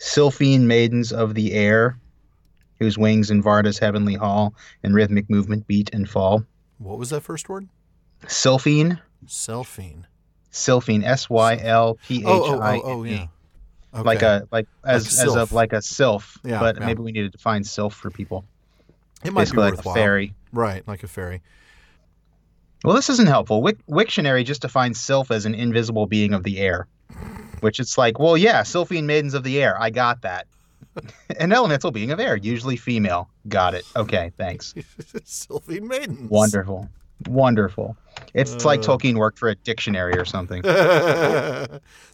Sylphine maidens of the air, whose wings in Varda's heavenly hall in rhythmic movement beat and fall. What was that first word? Sylphine, Selphine. Sylphine, Yeah. Sylphine, like Okay. a like Like as of sylph. like a sylph, Yeah, but yeah. maybe we need to define sylph for people. It might be Basically, like a worthwhile. fairy. Right, like a fairy. Well, this isn't helpful. Wiktionary just defines sylph as an invisible being of the air, which it's like, well, yeah, Sylphine maidens of the air. I got that. An elemental being of air, usually female. Got it. Okay, thanks. Sylphine maidens. Wonderful. Wonderful. It's like Tolkien worked for a dictionary or something.